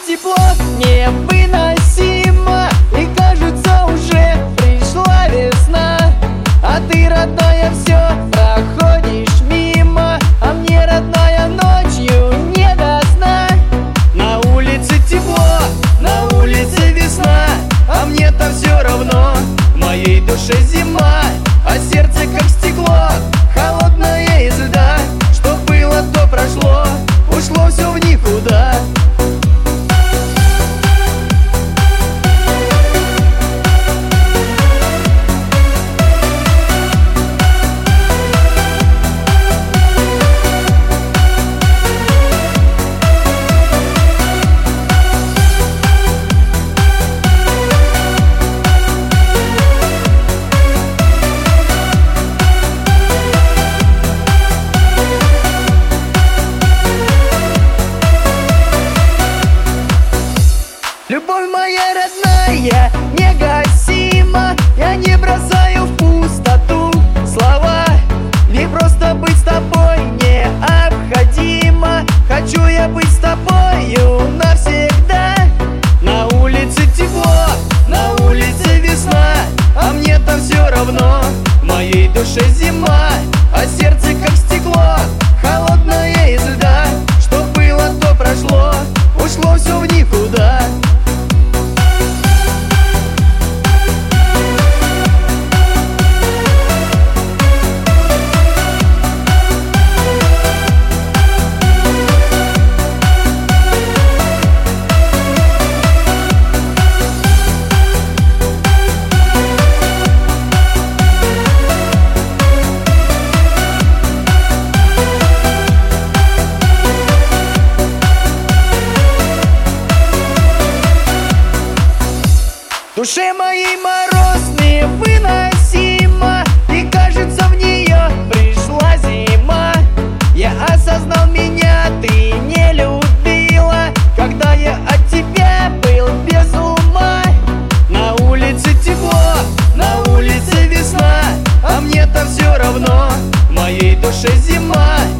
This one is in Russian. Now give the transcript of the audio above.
тепло невыносимо, и кажется, уже пришла весна. А ты, родная, все проходишь мимо, а мне, родная, ночью не до сна. На улице тепло, на улице весна, а мне-то все равно, в моей душе зима. А сердце как стекло, холодное из льда. Что было, то прошло, ушло все в никуда. Любовь моя родная, негасима, я не бросаю в пустоту слова. Ведь просто быть с тобой необходимо. Хочу я быть с тобою навсегда. На улице тепло, на улице весна, а мне-то все равно, в моей душе зима. А сердце как стекло, холодное из льда. Что было, то прошло, ушло все в никуда. В душе моей мороз невыносимо, и кажется, в нее пришла зима. Я осознал, меня ты не любила, когда я от тебя был без ума. На улице тепло, на улице весна, а мне-то все равно, в моей душе зима.